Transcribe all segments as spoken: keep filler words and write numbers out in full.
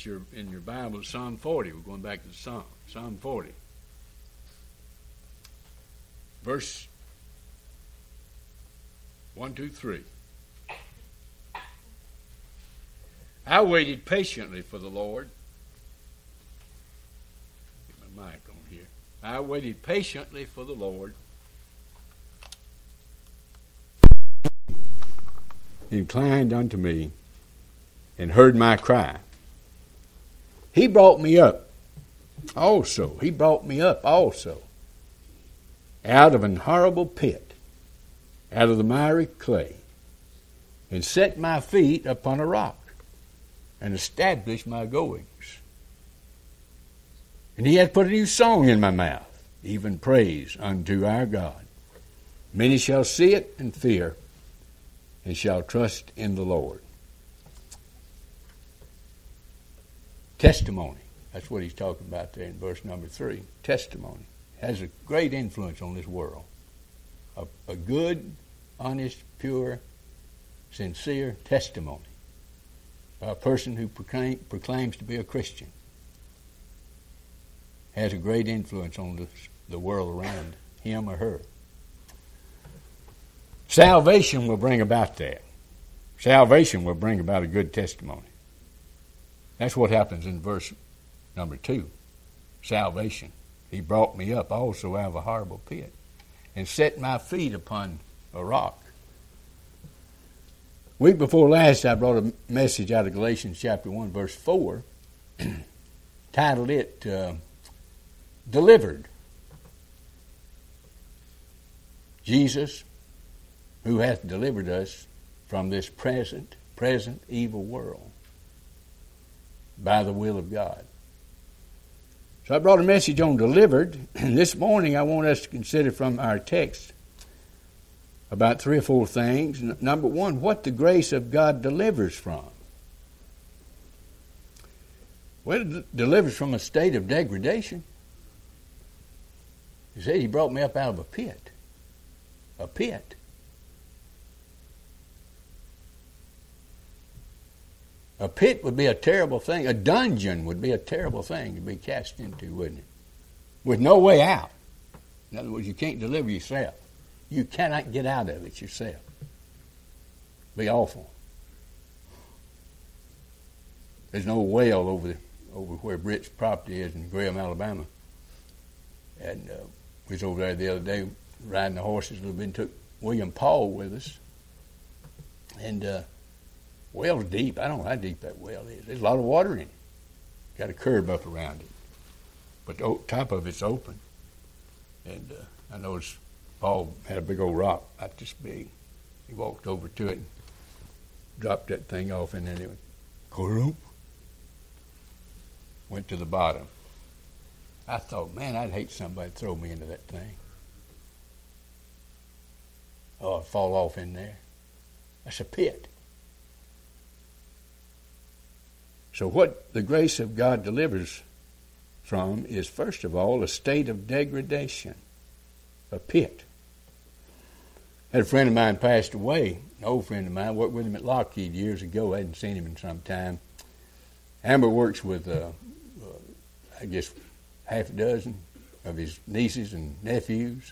your in your Bible, Psalm forty. We're going back to the Psalm. Psalm forty. Verse one, two, three. I waited patiently for the Lord. Get my mic on here. I waited patiently for the Lord. He inclined unto me and heard my cry. He brought me up also. He brought me up also out of an horrible pit, out of the miry clay, and set my feet upon a rock, and established my goings. And he hath put a new song in my mouth, even praise unto our God. Many shall see it and fear, and shall trust in the Lord. Testimony. That's what he's talking about there in verse number three. Testimony has a great influence on this world. A, a good, honest, pure, sincere testimony by a person who proclaim, proclaims to be a Christian has a great influence on the, the world around him or her. Salvation will bring about that. Salvation will bring about a good testimony. That's what happens in verse number two. Salvation. He brought me up also out of a horrible pit and set my feet upon a rock. Week before last, I brought a message out of Galatians chapter one, verse four, titled it, uh, Delivered. Jesus, who hath delivered us from this present, present evil world by the will of God. So I brought a message on delivered, and this morning I want us to consider from our text about three or four things. Number one, what the grace of God delivers from. Well, it delivers from a state of degradation. He said he brought me up out of a pit. A pit. A pit would be a terrible thing. A dungeon would be a terrible thing to be cast into, wouldn't it? With no way out. In other words, you can't deliver yourself. You cannot get out of it yourself. Be awful. There's no well over the, over where Britt's property is in Graham, Alabama. And uh, we was over there the other day riding the horses a little bit and took William Paul with us. And uh, well's deep. I don't know how deep that well is. There's a lot of water in it. Got a curb up around it. But the top of it's open. And uh, I noticed Paul had a big old rock, about this big. He walked over to it and dropped that thing off, and then it went, went to the bottom. I thought, man, I'd hate somebody to throw me into that thing. Oh, I'd fall off in there. That's a pit. So what the grace of God delivers from is, first of all, a state of degradation, a pit. I had a friend of mine passed away, an old friend of mine. I worked with him at Lockheed years ago. I hadn't seen him in some time. Amber works with, uh, uh, I guess, half a dozen of his nieces and nephews.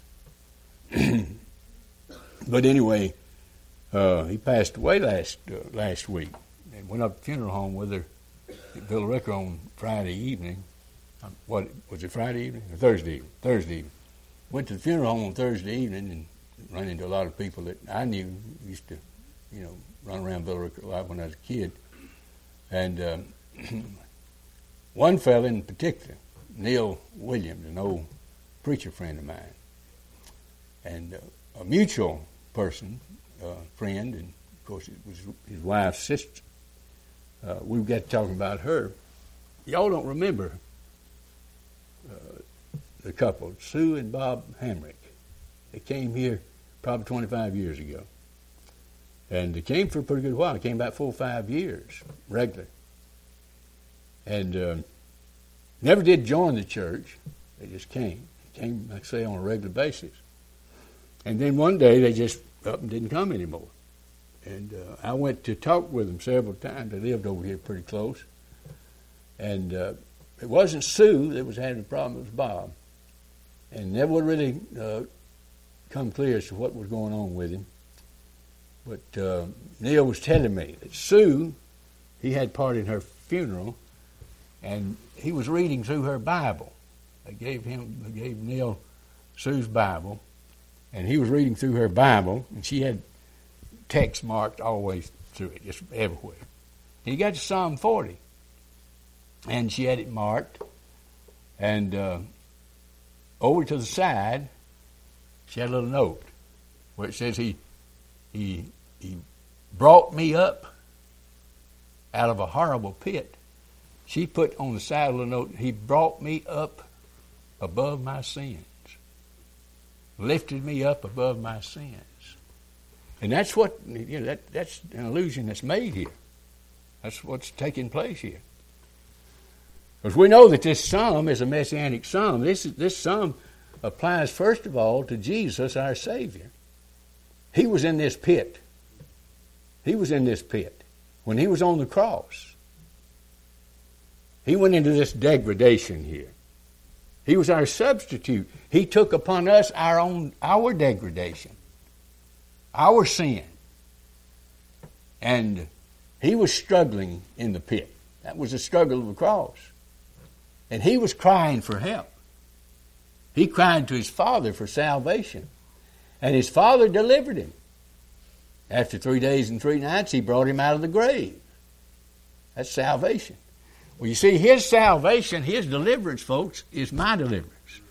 But anyway, uh, he passed away last uh, last week. And went up to the funeral home with her at Villa Rica on Friday evening. Um, what was it, Friday evening or Thursday evening? Thursday evening. Went to the funeral home on Thursday evening and run into a lot of people that I knew. Used to, you know, run around Villa Rica a lot when I was a kid. And um, one fellow in particular, Neil Williams, an old preacher friend of mine, and uh, a mutual person, uh, friend, and of course it was his wife's sister. Uh, we got talking about her. Y'all don't remember uh, the couple, Sue and Bob Hamrick. They came here probably twenty-five years ago. And they came for a pretty good while. They came about four or five years, regular. And uh, never did join the church. They just came. Came, like I say, on a regular basis. And then one day they just up and didn't come anymore. And uh, I went to talk with them several times. They lived over here pretty close. And uh, it wasn't Sue that was having the problem, it was Bob. And never would really uh, come clear as to what was going on with him. But uh, Neil was telling me that Sue, he had part in her funeral, and he was reading through her Bible. They gave him, they gave Neil Sue's Bible, and he was reading through her Bible, and she had text marked all the way through it, just everywhere. And he got to Psalm forty, and she had it marked, and uh, over to the side, she had a little note where it says, he, he, he brought me up out of a horrible pit. She put on the side of the note, he brought me up above my sins. Lifted me up above my sins. And that's what, you know, that, that's an illusion that's made here. That's what's taking place here. Because we know that this psalm is a messianic psalm. This, this psalm applies, first of all, to Jesus, our Savior. He was in this pit. He was in this pit when he was on the cross. He went into this degradation here. He was our substitute. He took upon us our own, our degradation, our sin. And he was struggling in the pit. That was the struggle of the cross. And he was crying for help. He cried to his Father for salvation. And his Father delivered him. After three days and three nights, he brought him out of the grave. That's salvation. Well, you see, his salvation, his deliverance, folks, is my deliverance.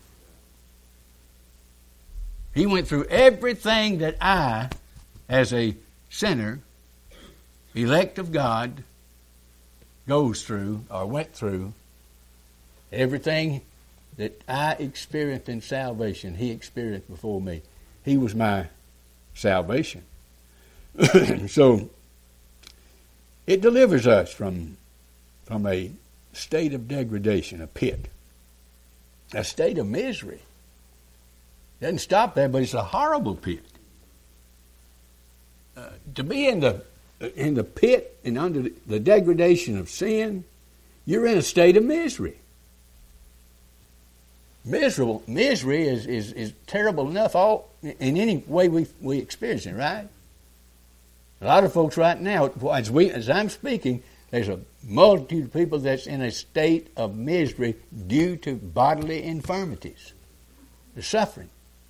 He went through everything that I, as a sinner, elect of God, goes through or went through. Everything that I experienced in salvation, he experienced before me. He was my salvation. So, it delivers us from, from a state of degradation, a pit, a state of misery. It doesn't stop there, but it's a horrible pit. Uh, to be in the in the pit and under the, the degradation of sin, you're in a state of misery. Miserable misery is, is, is terrible enough all in any way we we experience it, right? A lot of folks right now, as we as I'm speaking, there's a multitude of people that's in a state of misery due to bodily infirmities. They're suffering.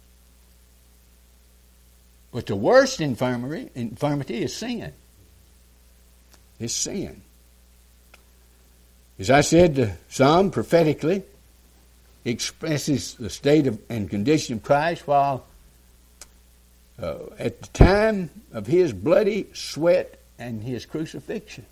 But the worst infirmity, infirmity is sin. It's sin. As I said, the psalm prophetically expresses the state of, and condition of Christ while uh, at the time of his bloody sweat and his crucifixion.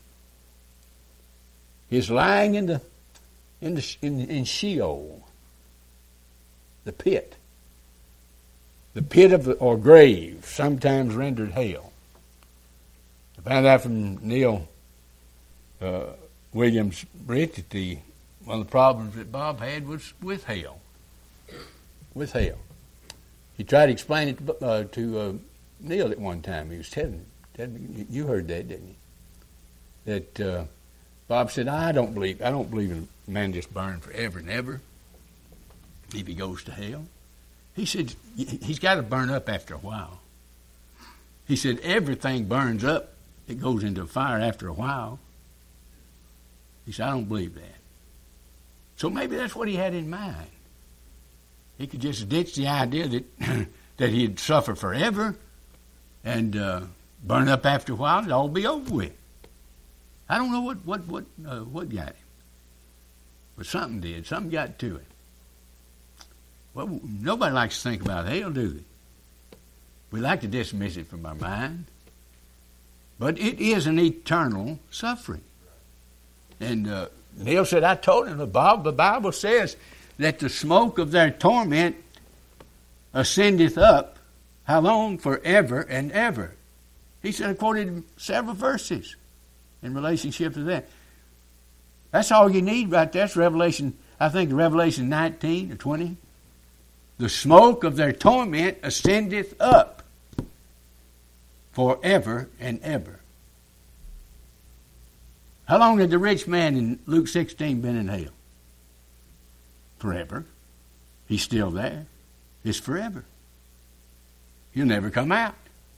He's lying in the in the in, in Sheol, the pit, the pit of the, or grave, sometimes rendered hell. I found out from Neil uh, Williams Britt that the one of the problems that Bob had was with hell. With hell, he tried to explain it to, uh, to uh, Neil at one time. He was telling, telling me, you heard that, didn't you? That. Uh, Bob said, I don't believe, I don't believe in a man just burn forever and ever if he goes to hell. He said, he's got to burn up after a while. He said, everything burns up. It goes into fire after a while. He said, I don't believe that. So maybe that's what he had in mind. He could just ditch the idea that, that he'd suffer forever and uh, burn up after a while. It'd all be over with. I don't know what what what uh, what got him, but something did. Something got to him. Well, nobody likes to think about hell, do they? We like to dismiss it from our mind, but it is an eternal suffering. And uh, Neil said, "I told him the Bible. The Bible says that the smoke of their torment ascendeth up. How long? Forever and ever." He said, I quoted several verses in relationship to that. That's all you need right there. That's Revelation, I think Revelation nineteen or twenty. The smoke of their torment ascendeth up forever and ever. How long had the rich man in Luke sixteen been in hell? Forever. He's still there. It's forever. He'll never come out.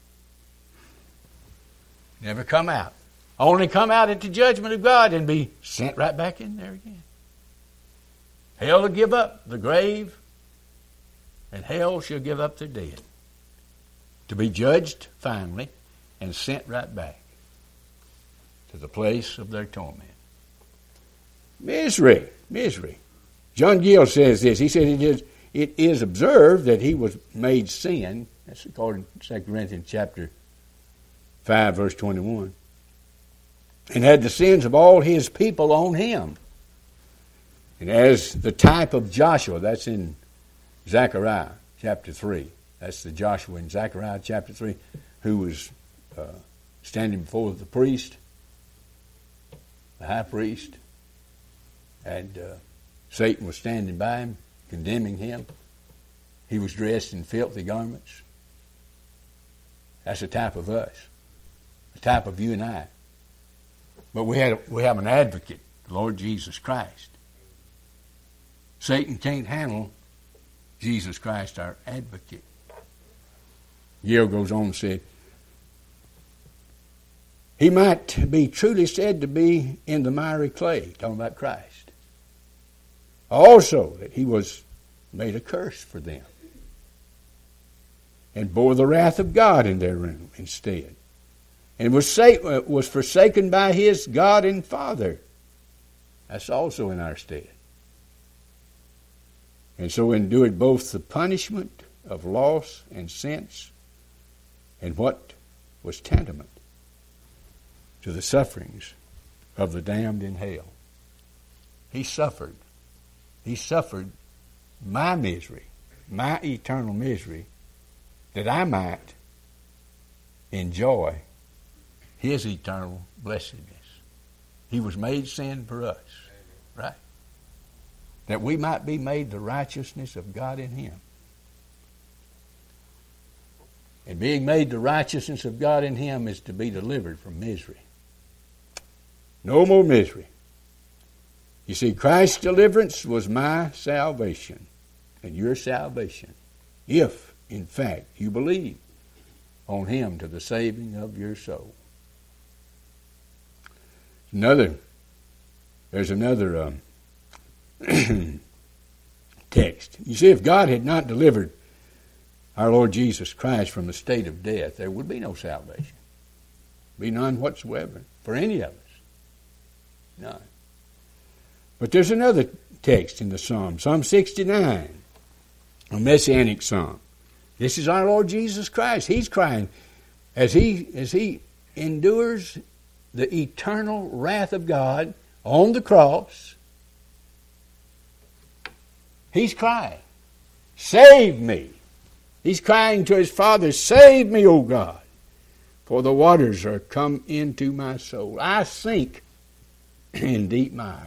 Never come out. Only come out at the judgment of God and be sent right back in there again. Hell will give up the grave, and hell shall give up the dead, to be judged finally and sent right back to the place of their torment. Misery, misery. John Gill says this. He said it is, it is observed that he was made sin. That's according to Second Corinthians chapter five, verse twenty-one. And had the sins of all his people on him. And as the type of Joshua, that's in Zechariah chapter three. That's the Joshua in Zechariah chapter three, who was uh, standing before the priest, the high priest, and uh, Satan was standing by him, condemning him. He was dressed in filthy garments. That's a type of us, a type of you and I. But we had we have an advocate, the Lord Jesus Christ. Satan can't handle Jesus Christ, our advocate. Gill goes on and said, he might be truly said to be in the miry clay, talking about Christ. Also, that he was made a curse for them and bore the wrath of God in their room instead, and was, sa- was forsaken by his God and Father. That's also in our stead. And so endured both the punishment of loss and sense, and what was tantamount to the sufferings of the damned in hell. He suffered. He suffered my misery, my eternal misery, that I might enjoy his eternal blessedness. He was made sin for us, right? That we might be made the righteousness of God in him. And being made the righteousness of God in him is to be delivered from misery. No more misery. You see, Christ's deliverance was my salvation and your salvation, if, in fact, you believe on him to the saving of your soul. Another, there's another um, text. You see, if God had not delivered our Lord Jesus Christ from the state of death, there would be no salvation. Be none whatsoever for any of us. None. But there's another text in the Psalm, Psalm sixty-nine, a messianic psalm. This is our Lord Jesus Christ. He's crying as he as he endures the eternal wrath of God on the cross. He's crying, save me. He's crying to his Father, save me, O God, for the waters are come into my soul. I sink in deep mire,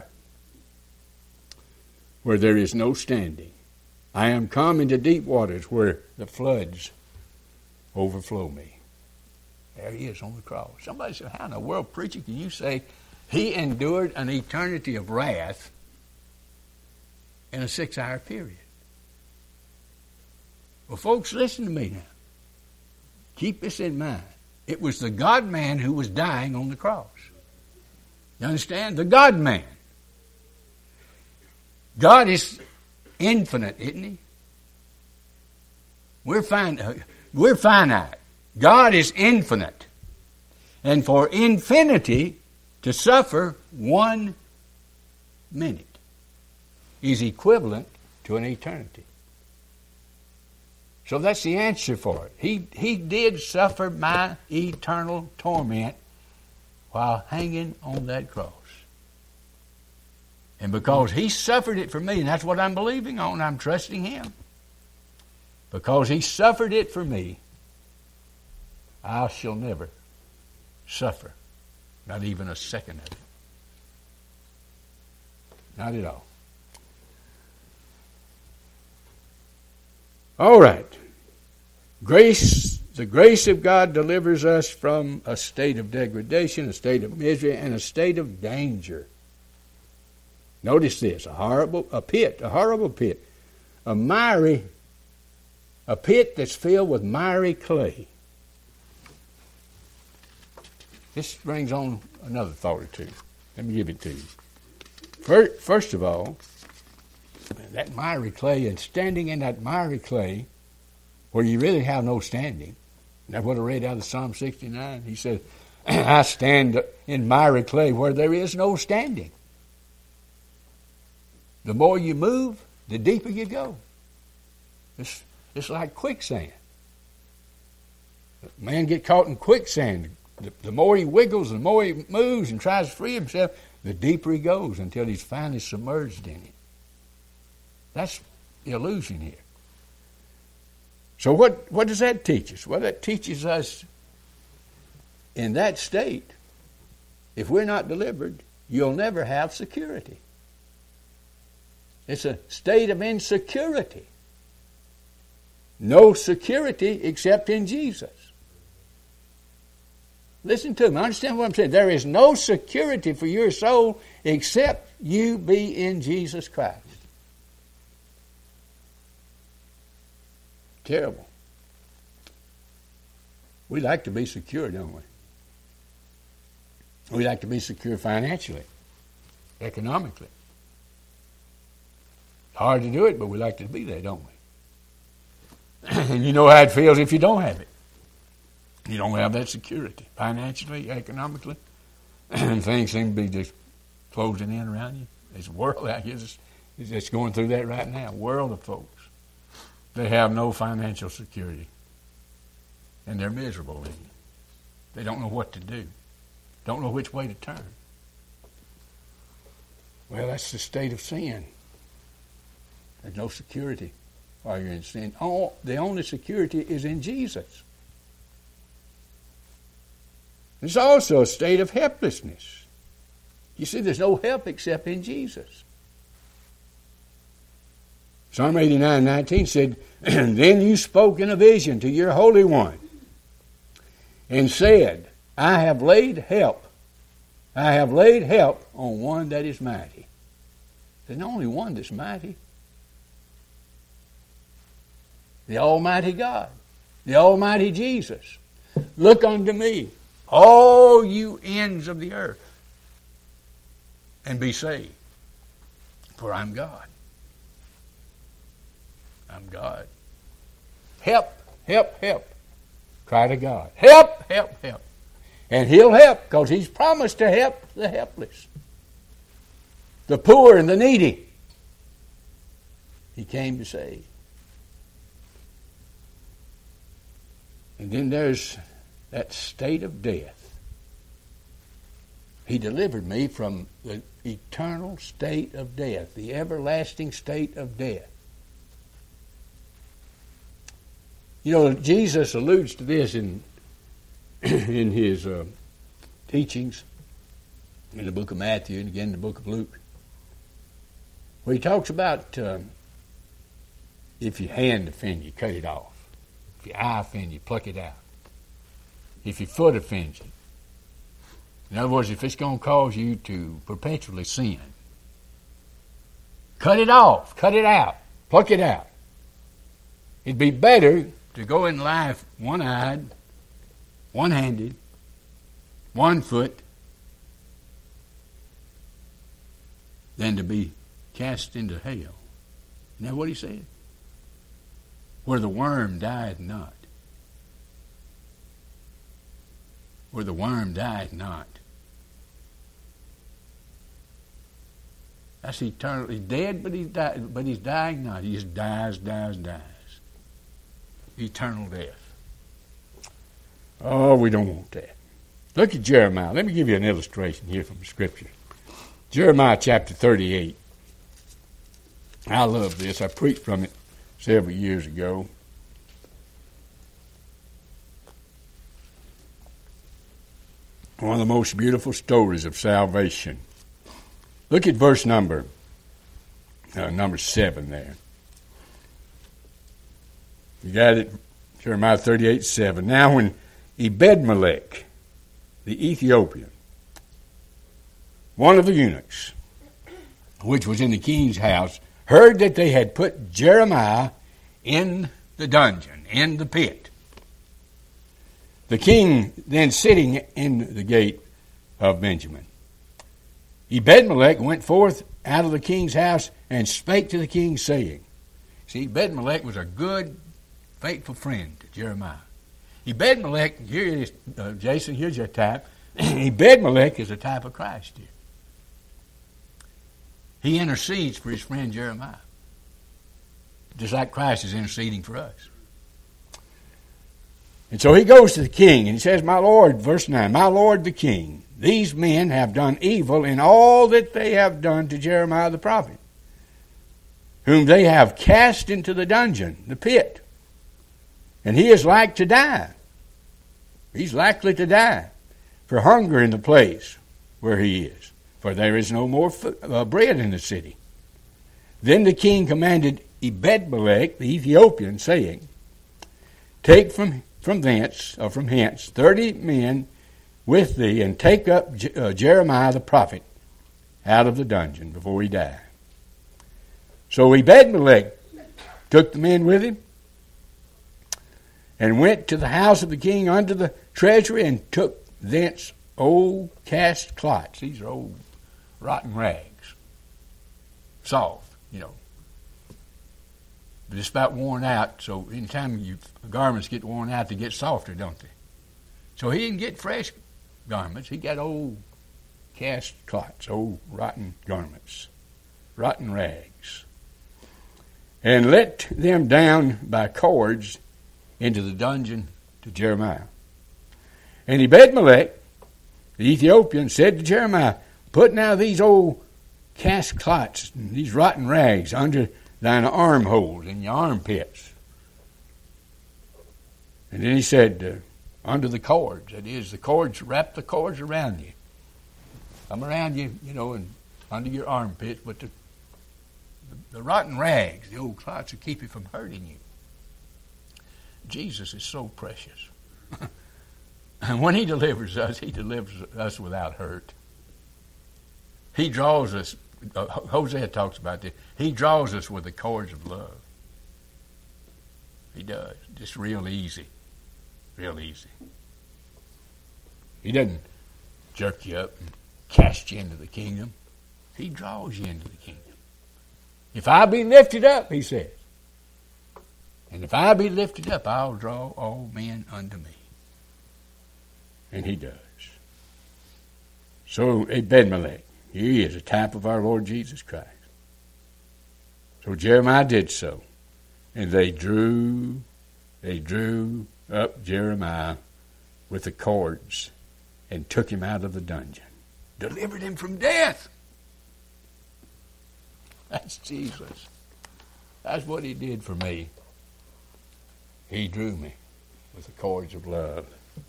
where there is no standing. I am come into deep waters where the floods overflow me. There he is on the cross. Somebody said, how in the world, preacher, can you say he endured an eternity of wrath in a six-hour period? Well, folks, listen to me now. Keep this in mind. It was the God-man who was dying on the cross. You understand? The God-man. God is infinite, isn't he? We're, fin- we're finite. God is infinite. And for infinity to suffer one minute is equivalent to an eternity. So that's the answer for it. He, he did suffer my eternal torment while hanging on that cross. And because he suffered it for me, and that's what I'm believing on, I'm trusting him. Because he suffered it for me, I shall never suffer, not even a second of it. Not at all. All right. Grace The grace of God delivers us from a state of degradation, a state of misery, and a state of danger. Notice this, a horrible, a pit, a horrible pit, a miry, a pit that's filled with miry clay. This brings on another thought or two. Let me give it to you. First, first of all, that miry clay, and standing in that miry clay where you really have no standing. That's what I read out of Psalm sixty-nine. He said, I stand in miry clay where there is no standing. The more you move, the deeper you go. It's, it's like quicksand. A man get caught in quicksand. The, the more he wiggles, the more he moves and tries to free himself, the deeper he goes until he's finally submerged in it. That's the illusion here. So what, what does that teach us? Well, that teaches us in that state, if we're not delivered, you'll never have security. It's a state of insecurity. No security except in Jesus. Listen to me. Understand what I'm saying. There is no security for your soul except you be in Jesus Christ. Terrible. We like to be secure, don't we? We like to be secure financially, economically. It's hard to do it, but we like to be there, don't we? And you know how it feels if you don't have it. You don't have that security, financially, economically. And things seem to be just closing in around you. There's a world out here that's, that's going through that right now, a world of folks. They have no financial security. And they're miserable in it. They don't know what to do. Don't know which way to turn. Well, that's the state of sin. There's no security while you're in sin. Oh, the only security is in Jesus. There's also a state of helplessness. You see, there's no help except in Jesus. Psalm eighty-nine nineteen said, Then you spoke in a vision to your Holy One and said, I have laid help. I have laid help on one that is mighty. There's only one that's mighty. The Almighty God. The Almighty Jesus. Look unto me, all you ends of the earth, and be saved. For I'm God. I'm God. Help, help, help. Cry to God. Help, help, help. And He'll help because He's promised to help the helpless, the poor and the needy. He came to save. And then there's that state of death. He delivered me from the eternal state of death, the everlasting state of death. You know, Jesus alludes to this in in his uh, teachings in the book of Matthew and again in the book of Luke, where he talks about uh, if your hand offend you, cut it off. If your eye offend you, pluck it out. If your foot offends you. In other words, if it's going to cause you to perpetually sin, cut it off, cut it out, pluck it out. It'd be better to go in life one-eyed, one-handed, one foot, than to be cast into hell. Isn't that what he said? Where the worm died not. Where the worm died not. That's eternal. He's dead, but he's, di- but he's dying not. He just dies, dies, dies. Eternal death. Oh, we don't want that. Look at Jeremiah. Let me give you an illustration here from the Scripture. Jeremiah chapter thirty-eight. I love this. I preached from it several years ago. One of the most beautiful stories of salvation. Look at verse number, uh, number seven there. You got it? Jeremiah thirty-eight seven. Now when Ebed-Melech, the Ethiopian, one of the eunuchs, which was in the king's house, heard that they had put Jeremiah in the dungeon, in the pit. The king then sitting in the gate of Benjamin. Ebed-Melech went forth out of the king's house and spake to the king, saying, see, Ebed-Melech was a good, faithful friend to Jeremiah. Ebed-Melech, here it is, uh, Jason, here's your type. Ebed-Melech is a type of Christ here. He intercedes for his friend Jeremiah, just like Christ is interceding for us. And so he goes to the king and he says, my Lord, verse nine, my Lord the king, these men have done evil in all that they have done to Jeremiah the prophet, whom they have cast into the dungeon, the pit. And he is like to die. He's likely to die for hunger in the place where he is, for there is no more f- uh, bread in the city. Then the king commanded Ebed-Melech, the Ethiopian, saying, take from, from thence, or from hence, thirty men with thee, and take up Je- uh, Jeremiah the prophet out of the dungeon before he die. So Ebed-Melech took the men with him and went to the house of the king unto the treasury and took thence old cast clots. These are old rotten rags. Soft, you know. But it's about worn out, so anytime you garments get worn out, they get softer, don't they? So he didn't get fresh garments. He got old cast clots, old rotten garments, rotten rags. And let them down by cords into the dungeon to Jeremiah. And Ebed-Melech, the Ethiopian, said to Jeremiah, put now these old cast clots, these rotten rags, under thine armholes, in your armpits. And then he said, uh, under the cords, that is, the cords, wrap the cords around you. Come around you, you know, and under your armpits, but the, the, the rotten rags, the old clots, will keep you from hurting you. Jesus is so precious. And when he delivers us, he delivers us without hurt. He draws us, uh, Hosea talks about this, he draws us with the cords of love. He does. Just real easy. Real easy. He doesn't jerk you up and cast you into the kingdom. He draws you into the kingdom. If I be lifted up, he says, and if I be lifted up, I'll draw all men unto me. And he does. So Ebed-Melech, he is a type of our Lord Jesus Christ. So Jeremiah did so. And they drew, they drew up Jeremiah with the cords and took him out of the dungeon. Delivered him from death. That's Jesus. That's what he did for me. He drew me with the cords of love.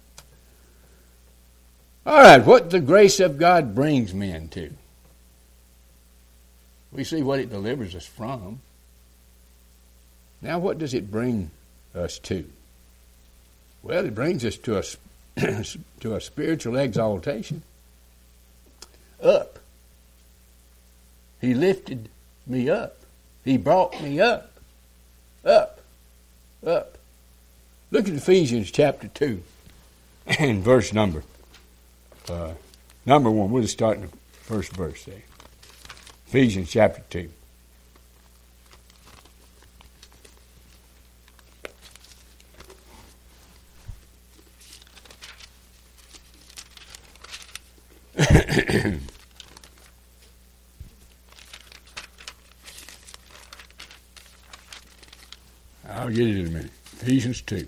All right, what the grace of God brings men to. We see what it delivers us from. Now, what does it bring us to? Well, it brings us to a, to a spiritual exaltation. Up. He lifted me up. He brought me up. Up. Up. Look at Ephesians chapter two and verse number uh, number one. We'll just start in the first verse there. Ephesians chapter two. I'll get it in a minute. Ephesians two.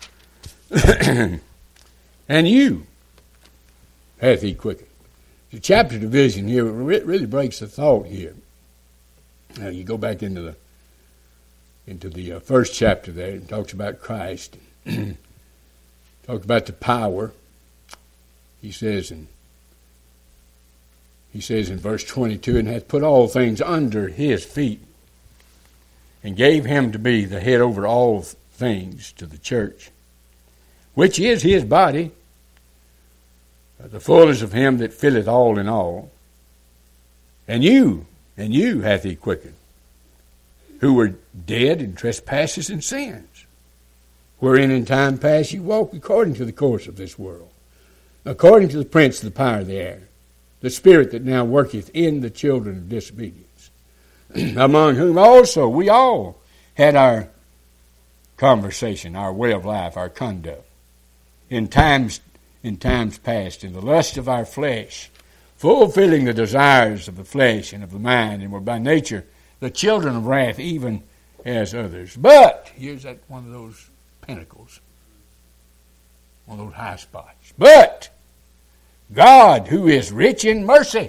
And you hath he quickened. The chapter division here really breaks the thought here. Now you go back into the into the uh, first chapter there. It talks about Christ. Talks about the power. He says in he says in verse twenty-two, and hath put all things under his feet, and gave him to be the head over all things to the church, which is his body, the fullness of him that filleth all in all. And you, and you hath he quickened, who were dead in trespasses and sins, wherein in time past you walked according to the course of this world, according to the prince of the power of the air, the spirit that now worketh in the children of disobedience, among whom also we all had our conversation, our way of life, our conduct, in times in times past, in the lust of our flesh, fulfilling the desires of the flesh and of the mind, and were by nature the children of wrath, even as others. But, here's that one of those pinnacles, one of those high spots. But God, who is rich in mercy,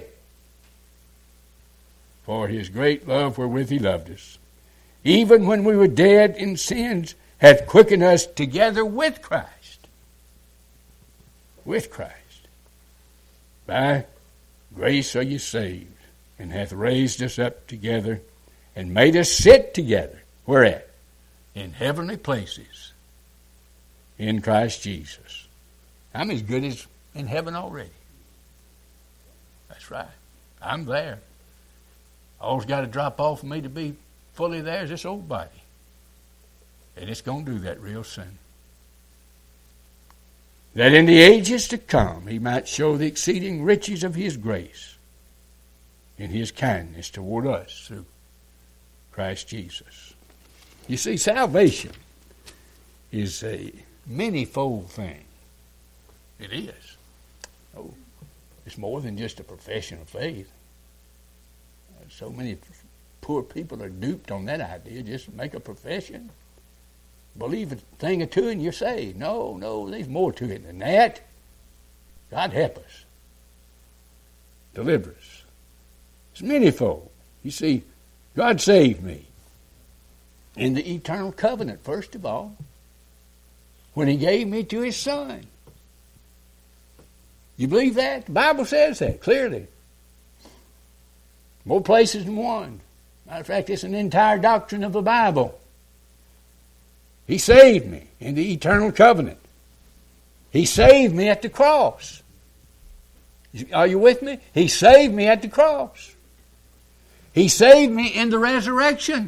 for his great love wherewith he loved us, even when we were dead in sins, hath quickened us together with Christ. With Christ. By grace are you saved, and hath raised us up together, and made us sit together. Where at? In heavenly places, in Christ Jesus. I'm as good as in heaven already. That's right. I'm there. All's got to drop off for me to be fully there is this old body. And it's going to do that real soon. That in the ages to come he might show the exceeding riches of his grace in his kindness toward us through Christ Jesus. You see, salvation is a many-fold thing. It is. Oh, it's more than just a profession of faith. So many poor people are duped on that idea. Just make a profession. Believe a thing or two and you're saved. No, no, there's more to it than that. God help us. Deliver us. It's manyfold. You see, God saved me in the eternal covenant, first of all, when he gave me to his Son. You believe that? The Bible says that clearly. More places than one. Matter of fact, it's an entire doctrine of the Bible. He saved me in the eternal covenant. He saved me at the cross. Are you with me? He saved me at the cross. He saved me in the resurrection.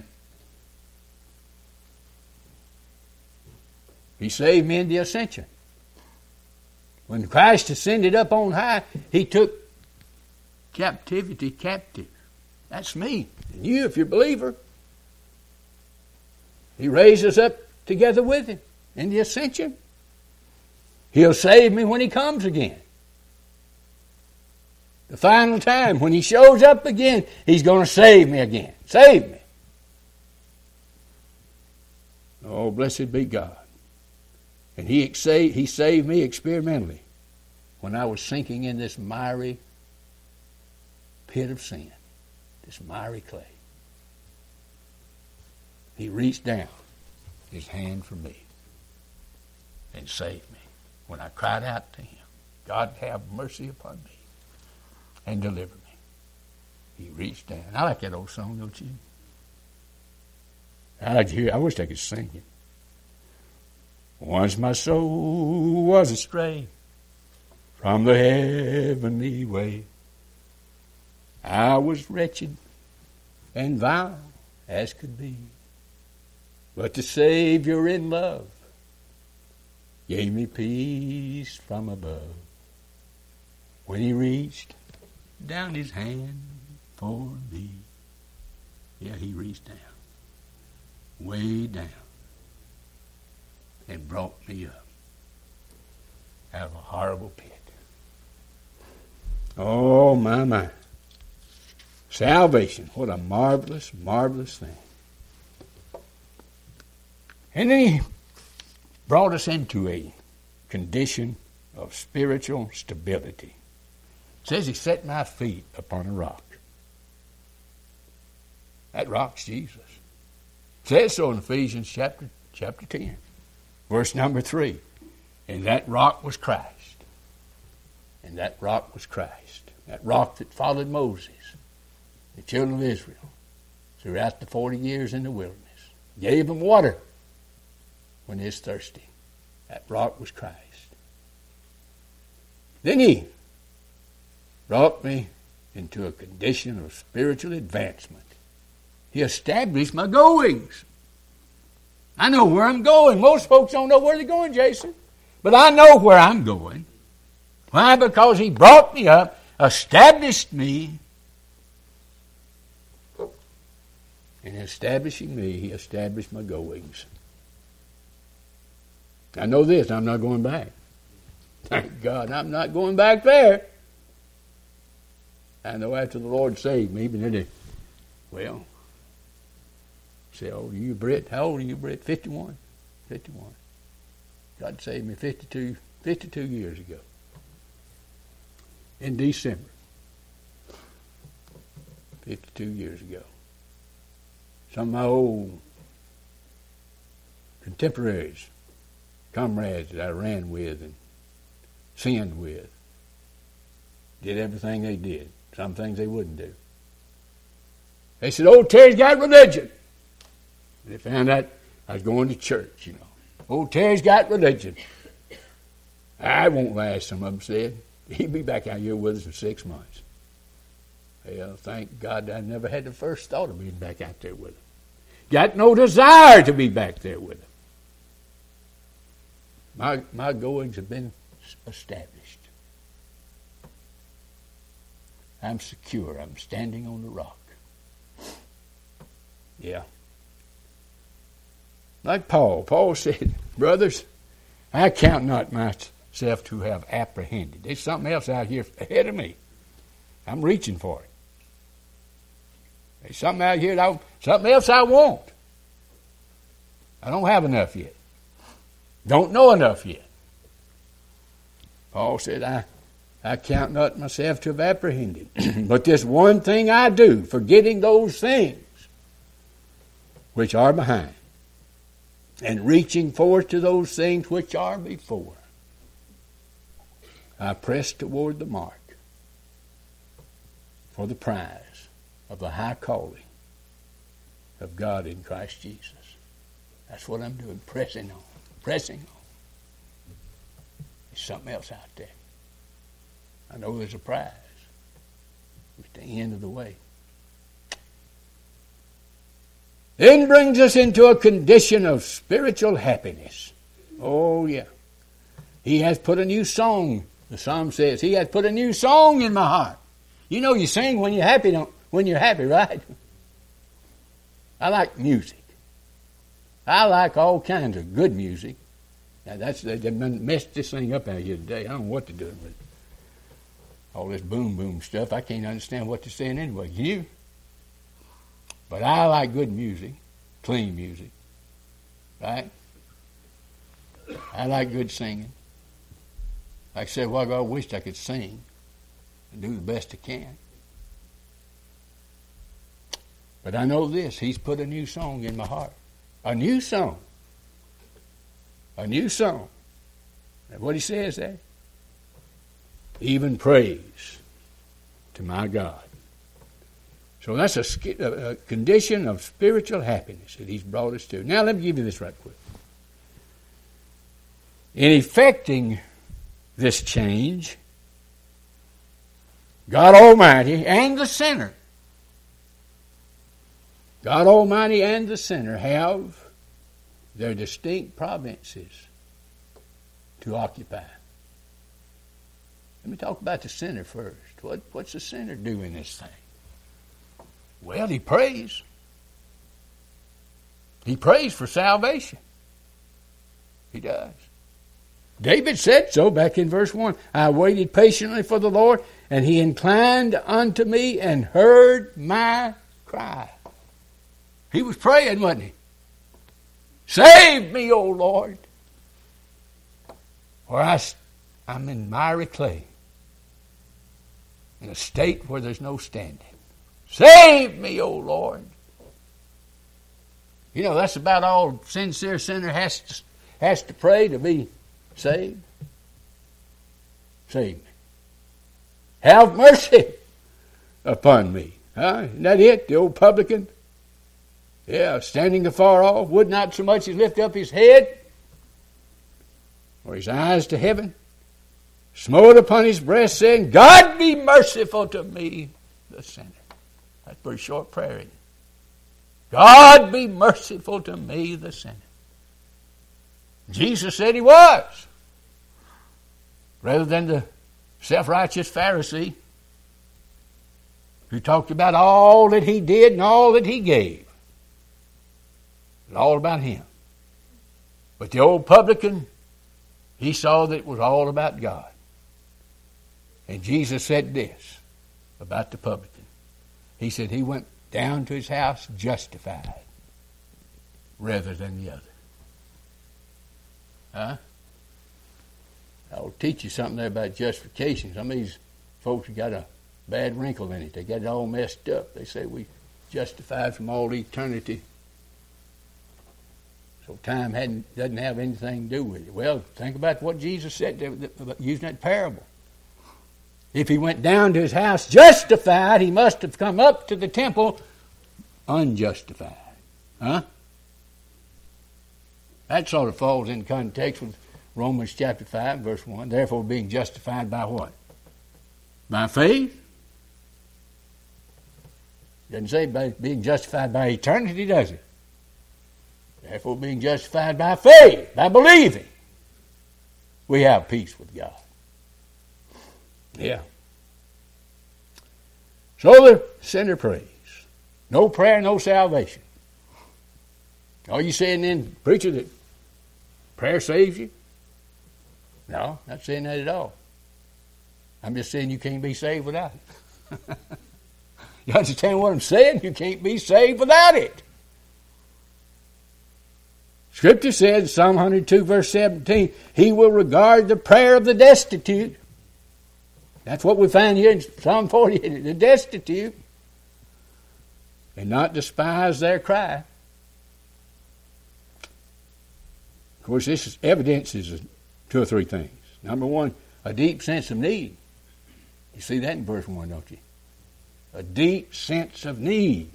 He saved me in the ascension. When Christ ascended up on high, he took captivity captive. That's me and you if you're a believer. He raised us up together with him in the ascension. He'll save me when he comes again. The final time, when he shows up again, he's going to save me again. Save me. Oh, blessed be God. And he, he saved me experimentally when I was sinking in this miry pit of sin, this miry clay. He reached down his hand for me and saved me when I cried out to him, God, have mercy upon me and deliver me. He reached down. I like that old song, don't you? I like to hear it. I wish I could sing it. Once my soul was astray from the heavenly way. I was wretched and vile as could be. But the Savior in love gave me peace from above. When he reached down his hand for me. Yeah, he reached down. Way down. And brought me up out of a horrible pit. Oh, my, my. Salvation. What a marvelous, marvelous thing. And then he brought us into a condition of spiritual stability. It says he set my feet upon a rock. That rock's Jesus. It says so in Ephesians chapter, chapter ten, verse number three. And that rock was Christ. And that rock was Christ. That rock that followed Moses, the children of Israel, throughout the forty years in the wilderness. Gave them water. when it's thirsty. That rock was Christ. Then he brought me into a condition of spiritual advancement. He established my goings. I know where I'm going. Most folks don't know where they're going, Jason. But I know where I'm going. Why? Because he brought me up, established me. In establishing me, he established my goings. I know this, I'm not going back. Thank God, I'm not going back there. I know after the Lord saved me, but then they, well, say, oh, you Britt, how old are you, Britt? fifty-one? fifty-one. God saved me fifty-two, fifty-two years ago. In December. fifty-two years ago. Some of my old contemporaries, comrades that I ran with and sinned with, did everything they did. Some things they wouldn't do. They said, old Terry's got religion. And they found out I was going to church, you know. Old Terry's got religion. I won't last, some of them said. He'll be back out here with us in six months. Well, thank God I never had the first thought of being back out there with him. Got no desire to be back there with him. My, my goings have been established. I'm secure. I'm standing on the rock. Yeah. Like Paul. Paul said, brothers, I count not myself to have apprehended. There's something else out here ahead of me. I'm reaching for it. There's something out here, that I, something else I want. I don't have enough yet. Don't know enough yet. Paul said, I, I count not myself to have apprehended. But this one thing I do, forgetting those things which are behind, and reaching forth to those things which are before, I press toward the mark for the prize of the high calling of God in Christ Jesus. That's what I'm doing, pressing on, pressing on. There's something else out there. I know there's a prize. It's the end of the way. Then brings us into a condition of spiritual happiness. Oh, yeah. He has put a new song, the psalm says. He has put a new song in my heart. You know you sing when you're happy, don't, when you're happy, right? I like music. I like all kinds of good music. Now that's they've messed this thing up out here today. I don't know what they're doing with it. All this boom boom stuff. I can't understand what they're saying anyway. Can you? But I like good music, clean music, right? I like good singing. Like I said, well, I wished I could sing and do the best I can. But I know this, he's put a new song in my heart. A new song. A new song. And what he says there? Even praise to my God. So that's a, a condition of spiritual happiness that he's brought us to. Now let me give you this right quick. In effecting this change, God Almighty and the sinner, God Almighty and the sinner have their distinct provinces to occupy. Let me talk about the sinner first. What, what's the sinner do in this thing? Well, he prays. He prays for salvation. He does. David said so back in verse one. I waited patiently for the Lord, and he inclined unto me and heard my cry. He was praying, wasn't he? Save me, O Lord. Or I, I'm in miry clay, in a state where there's no standing. Save me, O Lord. You know, that's about all a sincere sinner has to, has to pray to be saved. Save me. Have mercy upon me. Huh? Isn't that it? The old publican? Yeah, standing afar off, would not so much as lift up his head or his eyes to heaven, smote upon his breast, saying, God be merciful to me, the sinner. That's a pretty short prayer, isn't it? God be merciful to me, the sinner. Jesus said he was. Rather than the self-righteous Pharisee who talked about all that he did and all that he gave. It's all about him. But the old publican, he saw that it was all about God. And Jesus said this about the publican. He said he went down to his house justified rather than the other. Huh? I'll teach you something there about justification. Some of these folks have got a bad wrinkle in it. They got it all messed up. They say we justified from all eternity. So time hadn't, doesn't have anything to do with it. Well, think about what Jesus said about using that parable. If he went down to his house justified, he must have come up to the temple unjustified. Huh? That sort of falls in context with Romans chapter five, verse one. Therefore, being justified by what? By faith? Doesn't say by being justified by eternity, does it? Therefore, being justified by faith, by believing, we have peace with God. Yeah. So the sinner prays. No prayer, no salvation. Are you saying then, preacher, that prayer saves you? No, not saying that at all. I'm just saying you can't be saved without it. You understand what I'm saying? You can't be saved without it. Scripture says, Psalm one oh two, verse seventeen, He will regard the prayer of the destitute. That's what we find here in Psalm forty, the destitute, and not despise their cry. Of course, this is, evidence is two or three things. Number one, a deep sense of need. You see that in verse one, don't you? A deep sense of need.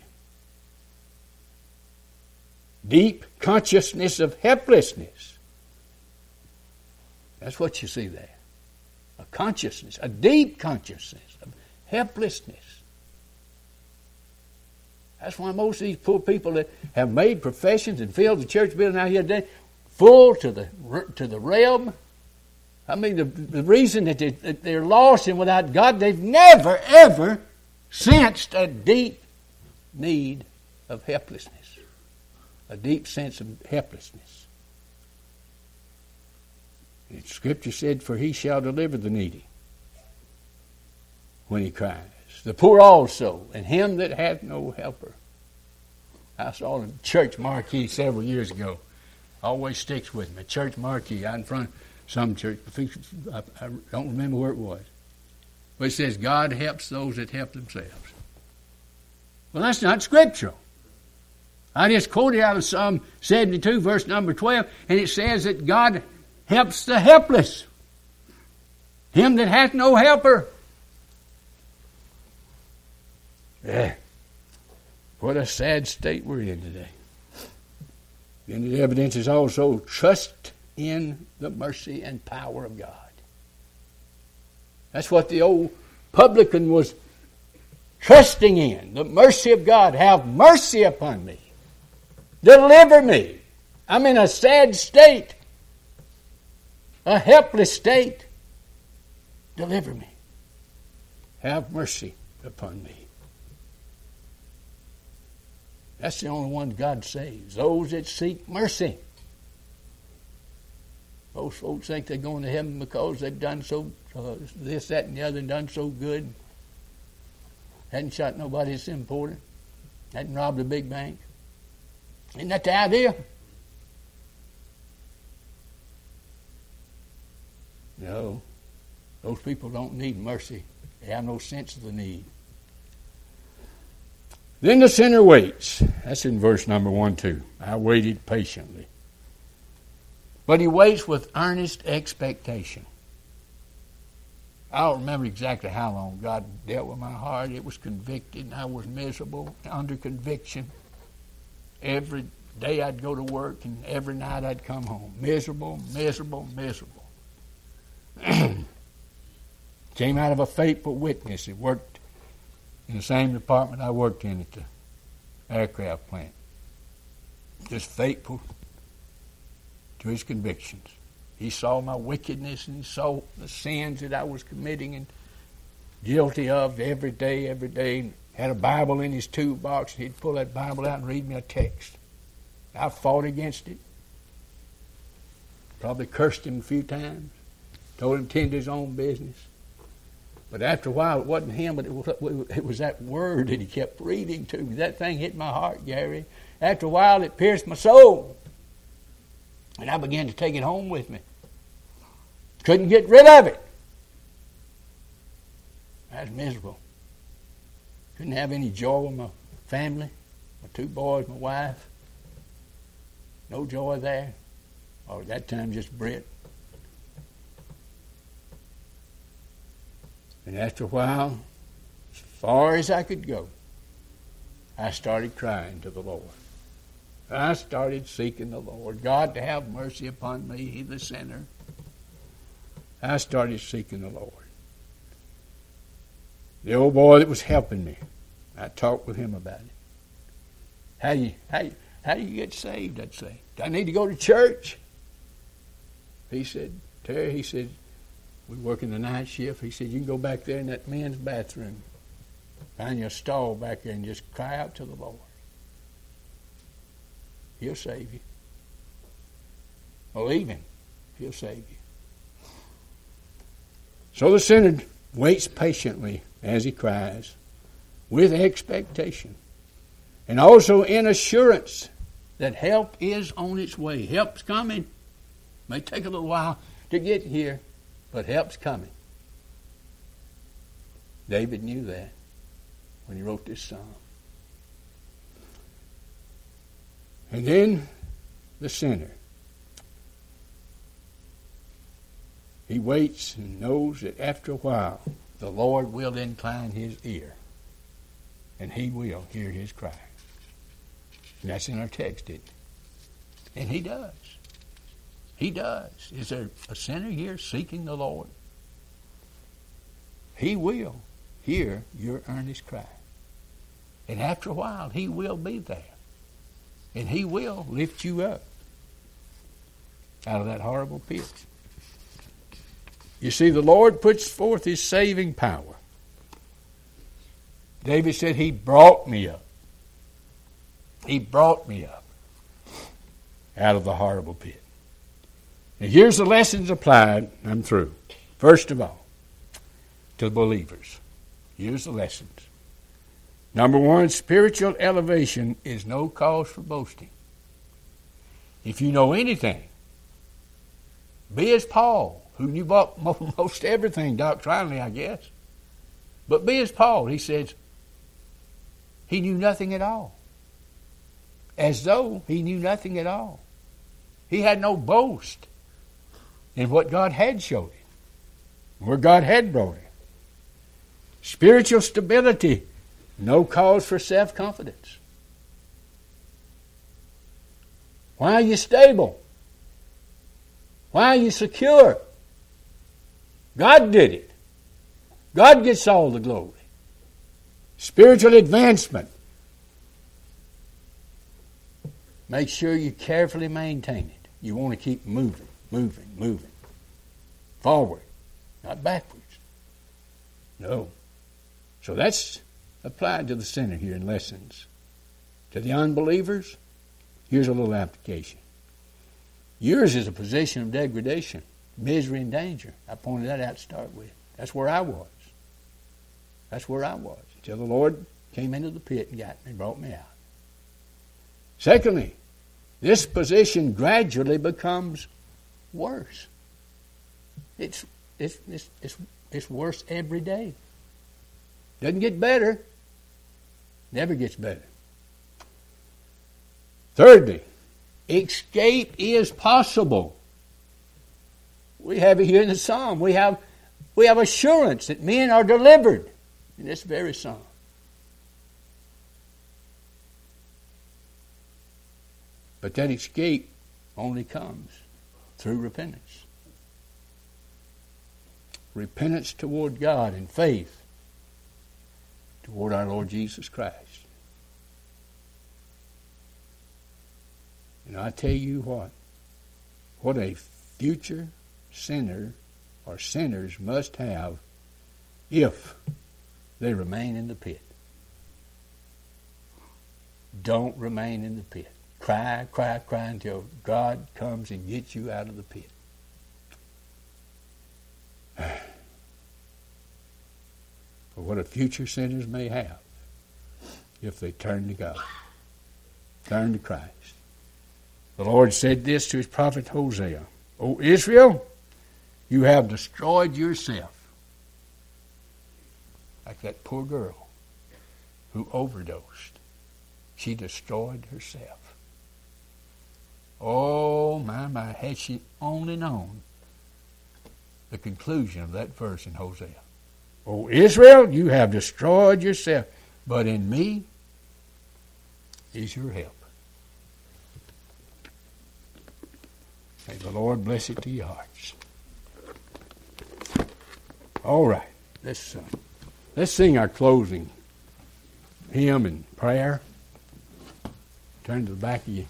Deep consciousness of helplessness. That's what you see there. A consciousness, a deep consciousness of helplessness. That's why most of these poor people that have made professions and filled the church building out here today full to the to the realm. I mean, the, the reason that, they, that they're lost and without God, they've never, ever sensed a deep need of helplessness. A deep sense of helplessness. And Scripture said, for he shall deliver the needy when he cries. The poor also, and him that hath no helper. I saw a church marquee several years ago. Always sticks with me. A church marquee out in front of some church. I, I don't remember where it was. But it says, God helps those that help themselves. Well, that's not scriptural. I just quoted out of Psalm seventy-two, verse number twelve, and it says that God helps the helpless. Him that hath no helper. Yeah. What a sad state we're in today. And the evidence is also trust in the mercy and power of God. That's what the old publican was trusting in. The mercy of God. Have mercy upon me. Deliver me. I'm in a sad state. A helpless state. Deliver me. Have mercy upon me. That's the only one God saves. Those that seek mercy. Most folks think they're going to heaven because they've done so, uh, this, that, and the other, and done so good. Hadn't shot nobody that's important. Hadn't robbed a big bank. Isn't that the idea? No. Those people don't need mercy. They have no sense of the need. Then the sinner waits. That's in verse number one, two. I waited patiently. But he waits with earnest expectation. I don't remember exactly how long God dealt with my heart. It was convicted, and I was miserable, under conviction. Every day I'd go to work, and every night I'd come home. Miserable, miserable, miserable. Came out of a faithful witness. He worked in the same department I worked in at the aircraft plant. Just faithful to his convictions. He saw my wickedness and he saw the sins that I was committing and guilty of every day, every day. Had a Bible in his toolbox. He'd pull that Bible out and read me a text. I fought against it. Probably cursed him a few times. Told him to tend to his own business. But after a while, it wasn't him, but it was, it was that word that he kept reading to me. That thing hit my heart, Gary. After a while, it pierced my soul. And I began to take it home with me. Couldn't get rid of it. I was miserable. Couldn't have any joy with my family, my two boys, my wife. No joy there. Or at that time, just Britt. And after a while, as far as I could go, I started crying to the Lord. I started seeking the Lord. God, to have mercy upon me, he the sinner. I started seeking the Lord. The old boy that was helping me, I talked with him about it. How do you, how, how do you get saved, I'd say. Do I need to go to church? He said, Terry, he said, we work in the night shift. He said, you can go back there in that men's bathroom. Find you a stall back there and just cry out to the Lord. He'll save you. Believe him. He'll save you. So the sinner waits patiently as he cries with expectation and also in assurance that help is on its way. Help's coming. May take a little while to get here, but help's coming. David knew that when he wrote this psalm. And then the sinner. He waits and knows that after a while the Lord will incline his ear and he will hear his cry. And that's in our text, isn't it? And he does. He does. Is there a sinner here seeking the Lord? He will hear your earnest cry. And after a while, he will be there. And he will lift you up out of that horrible pit. You see, the Lord puts forth his saving power. David said, he brought me up. He brought me up out of the horrible pit. Now here's the lessons applied. I'm through. First of all, to the believers. Here's the lessons. Number one, spiritual elevation is no cause for boasting. If you know anything, be as Paul, who knew most everything doctrinally, I guess. But be as Paul. He says he knew nothing at all. As though he knew nothing at all. He had no boast in what God had showed him, where God had brought him. Spiritual stability, no cause for self-confidence. Why are you stable? Why are you secure? God did it. God gets all the glory. Spiritual advancement. Make sure you carefully maintain it. You want to keep moving, moving, moving. Forward, not backwards. No. So that's applied to the sinner here in lessons. To the unbelievers, here's a little application. Yours is a position of degradation, misery, and danger. I pointed that out to start with. That's where I was. That's where I was. Until the Lord came into the pit and got me, brought me out. Secondly, this position gradually becomes worse. It's, it's, it's, it's, it's worse every day. Doesn't get better. Never gets better. Thirdly, escape is possible. We have it here in the psalm. We have, we have assurance that men are delivered in this very psalm. But that escape only comes through repentance. repentance toward God and faith toward our Lord Jesus Christ. And I tell you what, what a future sinner or sinners must have if they remain in the pit. Don't remain in the pit. Cry, cry, cry until God comes and gets you out of the pit. For what a future sinners may have if they turn to God, turn to Christ. The Lord said this to his prophet Hosea, O Israel, you have destroyed yourself. Like that poor girl who overdosed. She destroyed herself. Oh, my, my, had she only known the conclusion of that verse in Hosea. O Israel, you have destroyed yourself, but in me is your help. May the Lord bless it to your hearts. All right, let's, uh, let's sing our closing hymn and prayer. Turn to the back of your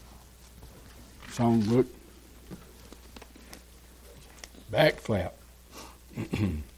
songbook. Back flap.